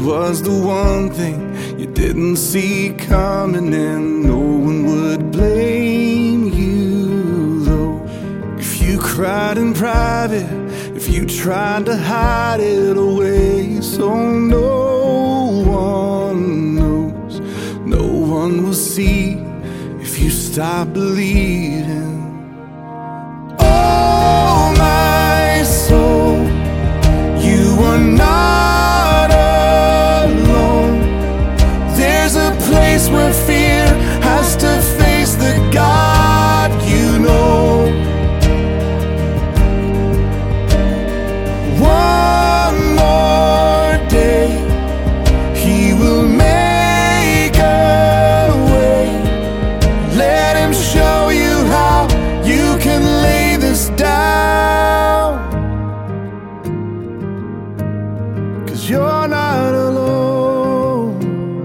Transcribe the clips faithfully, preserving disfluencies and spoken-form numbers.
was the one thing you didn't see coming, and no one would blame you, though. If you cried in private, if you tried to hide it away, so no one knows, no one will see if you stop believing. Oh, my soul, you are not alone. There's a place where fear has to face the God you know. One more day, He will make a way. Let Him show you how you can lay this down, 'cause you're not alone.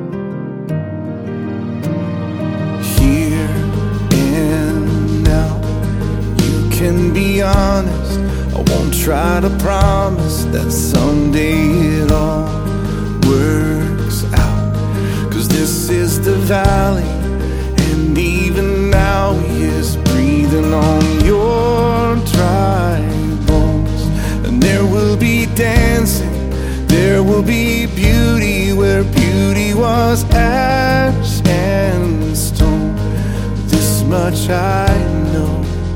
Here and now, you can be honest. I won't try to promise that someday it all works out, 'cause this is the valley, and even now He is breathing on your dry bones. And there will be dancing, there will be beauty where beauty was ash and stone. This much I know.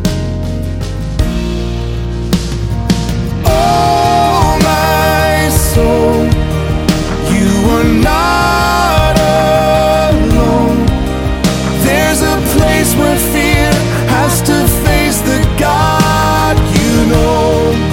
Oh, my soul, you are not alone. There's a place where fear has to face the God you know.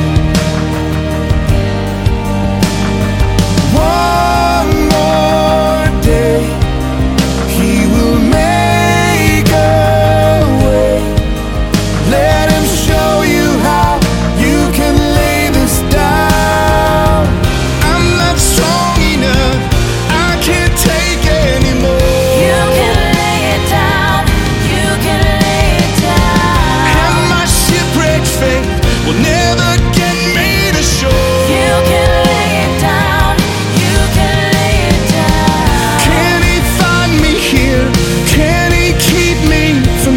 One more day, He will make a way. Let Him show you how you can lay this down. I'm not strong enough, I can't take anymore. You can lay it down, you can lay it down. And my shipwrecked faith will never get me to shore. You can lay it down, you can lay it down. Can He find me here? Can He keep me from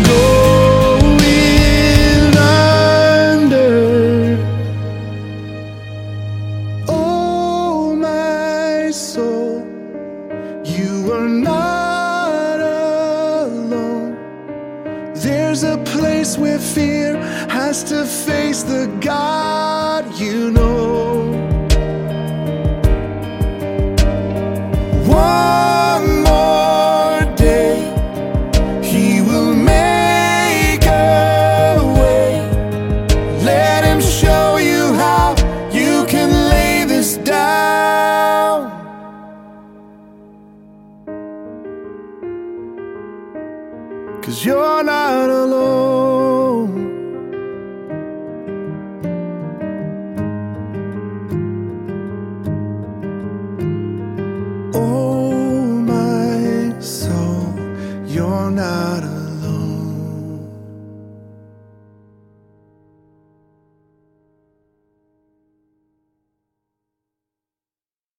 going under? Oh, my soul, you are not alone. There's a place where fear has to face the God you know. One more day, He will make a way. Let Him show you how you can lay this down, 'cause you're not alone.